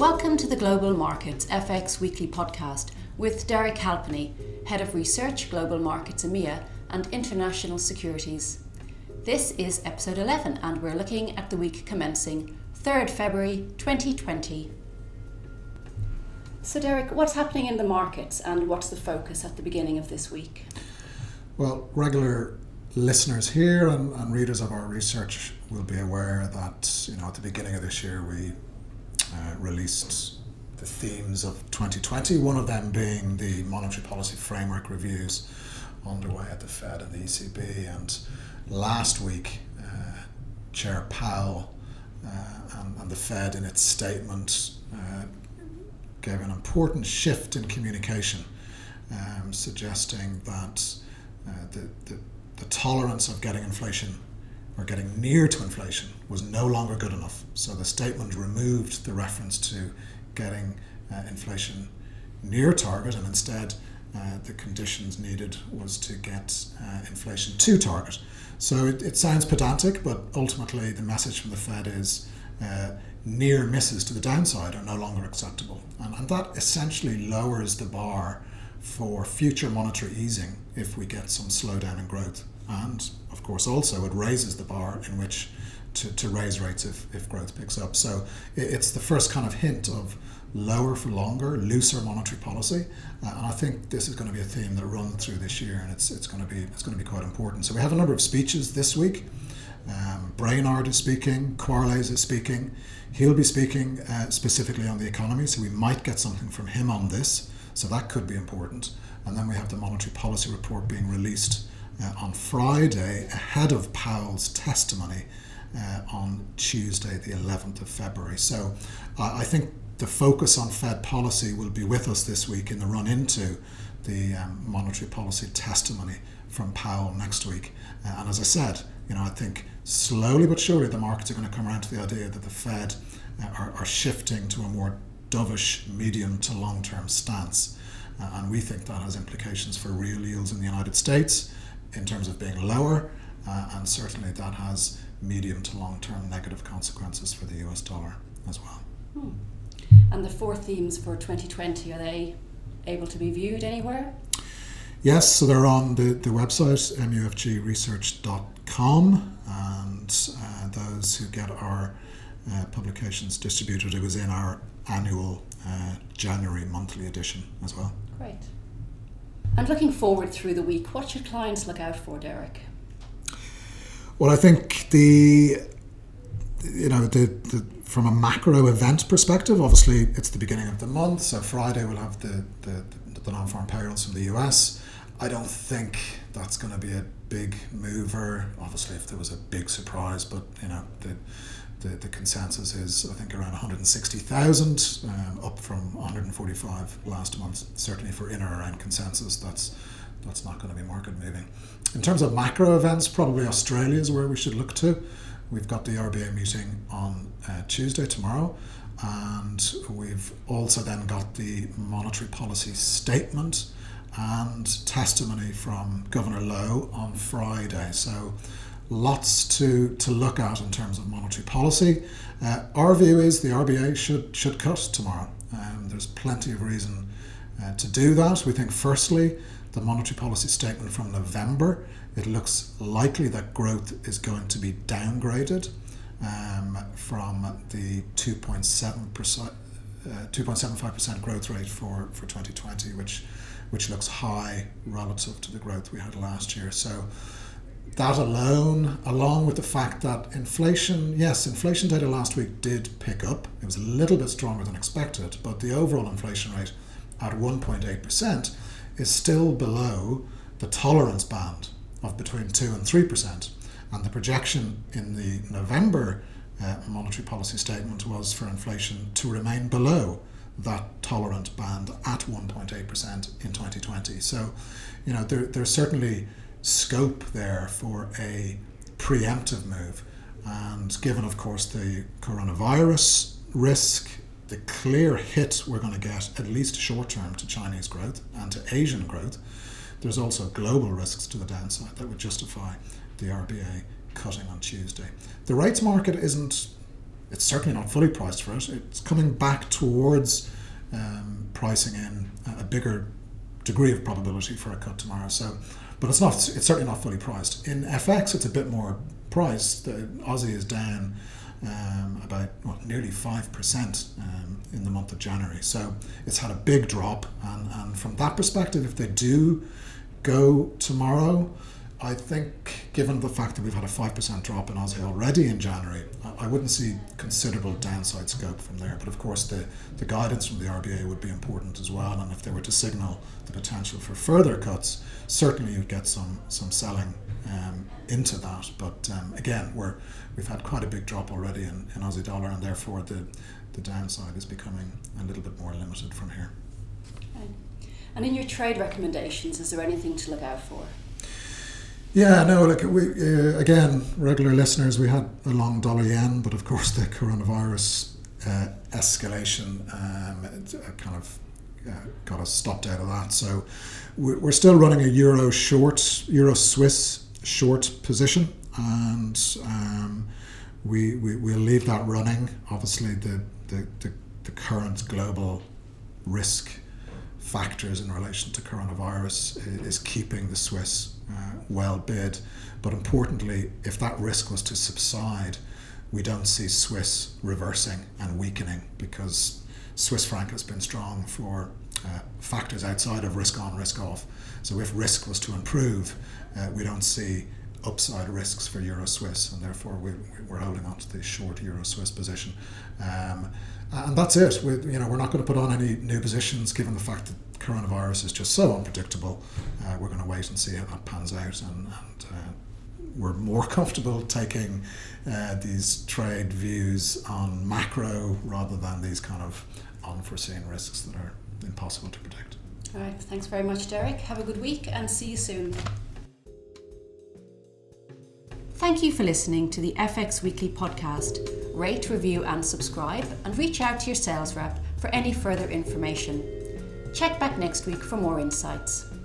Welcome to the Global Markets FX Weekly Podcast with Derek Halpenny, Head of Research, Global Markets EMEA and International Securities. This is episode 11 and we're looking at the week commencing 3rd February 2020. So Derek, what's happening in the markets and what's the focus at the beginning of this week? Well, regular listeners here and readers of our research will be aware that at the beginning of this year we released the themes of 2020, one of them being the monetary policy framework reviews underway at the Fed and the ECB. And last week, Chair Powell and the Fed in its statement gave an important shift in communication, suggesting that the tolerance of getting inflation or getting near to inflation was no longer good enough. So the statement removed the reference to getting inflation near target, and instead the conditions needed was to get inflation to target. So it sounds pedantic, but ultimately the message from the Fed is near misses to the downside are no longer acceptable. And that essentially lowers the bar for future monetary easing if we get some slowdown in growth. And of course also it raises the bar in which to raise rates if growth picks up. So it's the first kind of hint of lower for longer, looser monetary policy. And I think this is going to be a theme that runs through this year, and it's going to be quite important. So we have a number of speeches this week. Brainard is speaking, Quarles is speaking. He'll be speaking specifically on the economy, so we might get something from him on this. So that could be important. And then we have the monetary policy report being released on Friday ahead of Powell's testimony on Tuesday, the 11th of February. So I think the focus on Fed policy will be with us this week in the run into the monetary policy testimony from Powell next week. And as I said, I think slowly but surely the markets are going to come around to the idea that the Fed are shifting to a more dovish medium to long-term stance. And we think that has implications for real yields in the United States in terms of being lower, and certainly that has medium to long-term negative consequences for the US dollar as well. And the four themes for 2020, are they able to be viewed anywhere? Yes, so they're on the website, mufgresearch.com, and those who get our publications distributed, it was in our annual January monthly edition as well. Great. And looking forward through the week, what should clients look out for, Derek? Well, I think the from a macro event perspective, obviously it's the beginning of the month, so Friday we'll have the non-farm payrolls from the US. I don't think that's going to be a big mover, obviously if there was a big surprise, but the consensus is I think around 160,000, up from 145 last month. Certainly for in or around consensus, that's not going to be market moving. In terms of macro events, probably Australia is where we should look to. We've got the RBA meeting on Tuesday, tomorrow, and we've also then got the monetary policy statement and testimony from Governor Lowe on Friday. So lots to look at in terms of monetary policy. Our view is the RBA should cut tomorrow. There's plenty of reason to do that. We think firstly, the monetary policy statement from November, it looks likely that growth is going to be downgraded from the 2.75% growth rate for 2020, which looks high relative to the growth we had last year. So that alone, along with the fact that inflation data last week did pick up. It was a little bit stronger than expected, but the overall inflation rate at 1.8% is still below the tolerance band of between 2 and 3%. And the projection in the November monetary policy statement was for inflation to remain below that tolerant band at 1.8% in 2020. So, there's certainly scope there for a preemptive move. And given, of course, the coronavirus risk, the clear hit we're going to get, at least short term, to Chinese growth and to Asian growth, there's also global risks to the downside that would justify the RBA cutting on Tuesday. The rates market isn't it's certainly not fully priced for it. It's coming back towards pricing in a bigger degree of probability for a cut tomorrow. So, but it's certainly not fully priced. In FX, it's a bit more priced. The Aussie is down about nearly 5% in the month of January. So it's had a big drop, and from that perspective, if they do go tomorrow, I think, given the fact that we've had a 5% drop in Aussie already in January, I wouldn't see considerable downside scope from there. But of course, the guidance from the RBA would be important as well. And if they were to signal the potential for further cuts, certainly you'd get some selling into that. But again, we've had quite a big drop already in Aussie dollar, and therefore the downside is becoming a little bit more limited from here. Okay. And in your trade recommendations, is there anything to look out for? Yeah, no, look, again, regular listeners, we had a long dollar yen, but of course the coronavirus escalation kind of got us stopped out of that. So we're still running a Euro Swiss short position, and we'll leave that running. Obviously, the current global risk factors in relation to coronavirus is keeping the Swiss well bid, but importantly, if that risk was to subside, we don't see Swiss reversing and weakening, because Swiss franc has been strong for factors outside of risk on, risk off. So if risk was to improve, we don't see upside risks for Euro Swiss, and therefore we're holding on to the short Euro Swiss position. And that's it. We're not going to put on any new positions, given the fact that coronavirus is just so unpredictable. We're going to wait and see how that pans out, and we're more comfortable taking these trade views on macro rather than these kind of unforeseen risks that are impossible to predict. All right, thanks very much, Derek. Have a good week and see you soon. Thank you for listening to the FX Weekly podcast. Rate, review and subscribe, and reach out to your sales rep for any further information. Check back next week for more insights.